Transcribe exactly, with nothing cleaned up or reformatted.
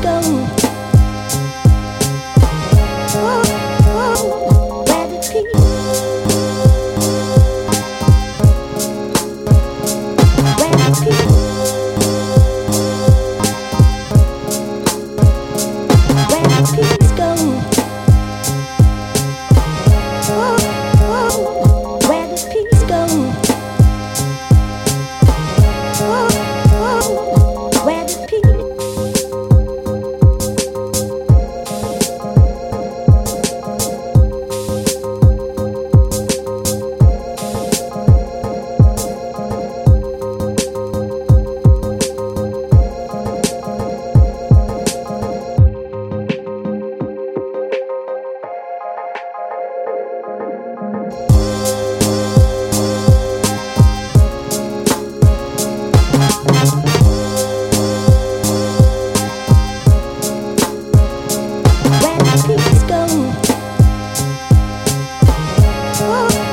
go? Oh, oh, where did peace? Where did peace? Where did peace go? Oh, oh, where did peace go? Oh, oh, where did peace? Where did peace go? Oh.